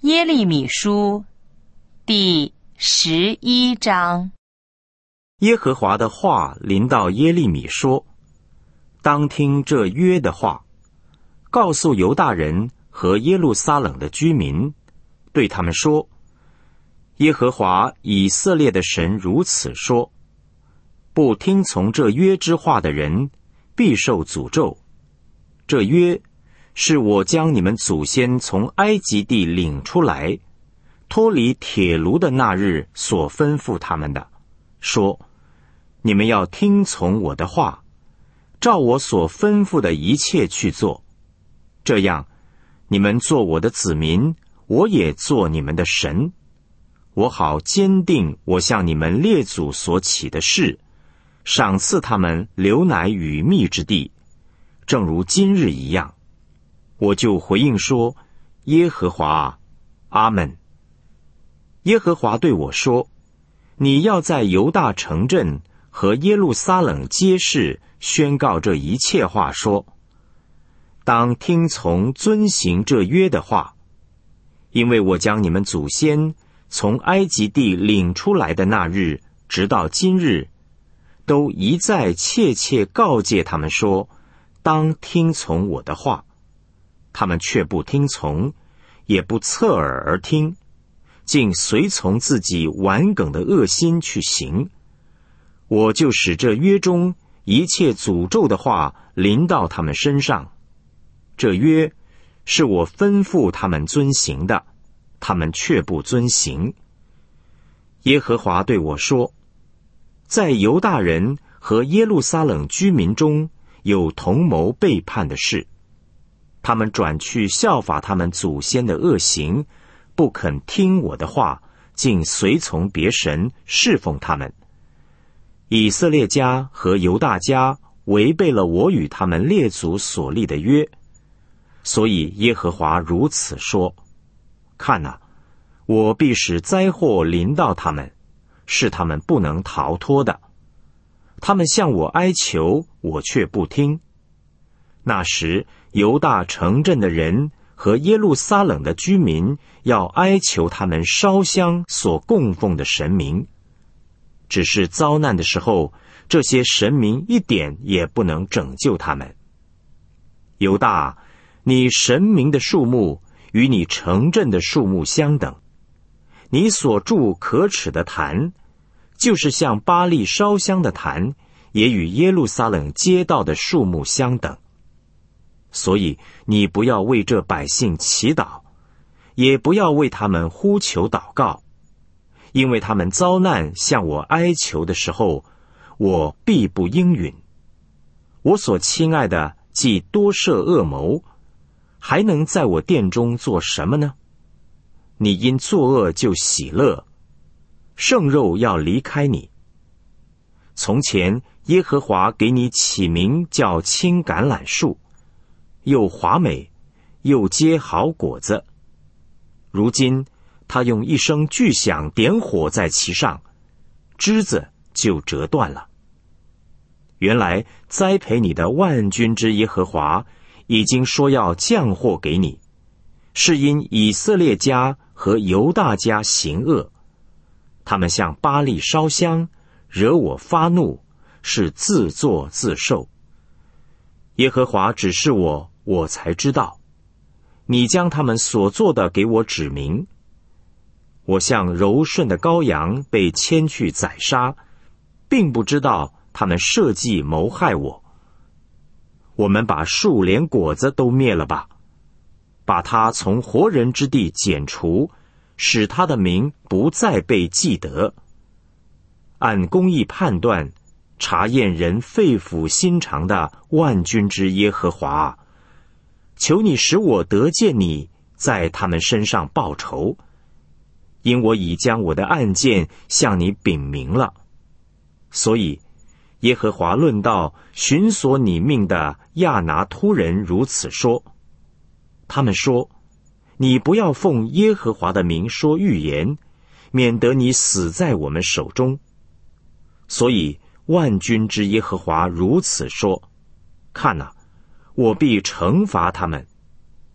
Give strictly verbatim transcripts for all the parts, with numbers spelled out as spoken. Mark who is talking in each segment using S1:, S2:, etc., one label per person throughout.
S1: 耶利米书第十一章。
S2: 耶和华的话临到耶利米说：当听这约的话，告诉犹大人和耶路撒冷的居民，对他们说：耶和华以色列的神如此说，不听从这约之话的人必受诅咒。这约是我将你们祖先从埃及地领出来，脱离铁炉的那日所吩咐他们的，说：你们要听从我的话，照我所吩咐的一切去做，这样你们做我的子民，我也做你们的神，我好坚定我向你们列祖所起的誓，赏赐他们流奶与蜜之地，正如今日一样。我就回应说：耶和华啊，阿们。耶和华对我说：你要在犹大城镇和耶路撒冷街市宣告这一切话，说：当听从遵行这约的话，因为我将你们祖先从埃及地领出来的那日直到今日，都一再切切告诫他们说：当听从我的话，他们却不听从，也不侧耳而听，竟随从自己顽梗的恶心去行。我就使这约中一切诅咒的话临到他们身上。这约是我吩咐他们遵行的，他们却不遵行。耶和华对我说：在犹大人和耶路撒冷居民中有同谋背叛的事，他们转去效法他们祖先的恶行，不肯听我的话，竟随从别神，侍奉他们。以色列家和犹大家违背了我与他们列祖所立的约，所以耶和华如此说：看哪，我必使灾祸临到他们，是他们不能逃脱的。他们向我哀求，我却不听。那时犹大城镇的人和耶路撒冷的居民要哀求他们烧香所供奉的神明，只是遭难的时候，这些神明一点也不能拯救他们。犹大，你神明的数目与你城镇的数目相等，你所筑可耻的坛，就是向巴力烧香的坛，也与耶路撒冷街道的数目相等。所以你不要为这百姓祈祷，也不要为他们呼求祷告，因为他们遭难向我哀求的时候，我必不应允。我所亲爱的既多设恶谋，还能在我殿中做什么呢？你因作恶就喜乐，圣肉要离开你。从前耶和华给你起名叫青橄榄树，又华美，又结好果子。如今他用一声巨响点火在其上，枝子就折断了。原来栽培你的万军之耶和华已经说要降祸给你，是因以色列家和犹大家行恶，他们向巴力烧香，惹我发怒，是自作自受。耶和华指示我，我才知道，你将他们所做的给我指明。我像柔顺的羔羊被牵去宰杀，并不知道他们设计谋害我。我们把树连果子都灭了吧，把他从活人之地剪除，使他的名不再被记得。按公义判断，查验人肺腑心肠的万军之耶和华，求你使我得见你在他们身上报仇，因我已将我的案件向你禀明了。所以耶和华论到寻索你命的亚拿突人如此说：他们说，你不要奉耶和华的名说预言，免得你死在我们手中。所以万军之耶和华如此说：看哪，我必惩罚他们。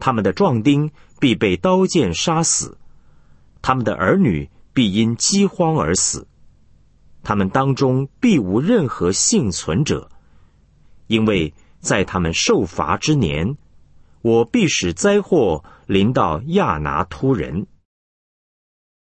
S2: 他们的壮丁必被刀剑杀死，他们的儿女必因饥荒而死，他们当中必无任何幸存者，因为在他们受罚之年，我必使灾祸临到亚拿突人。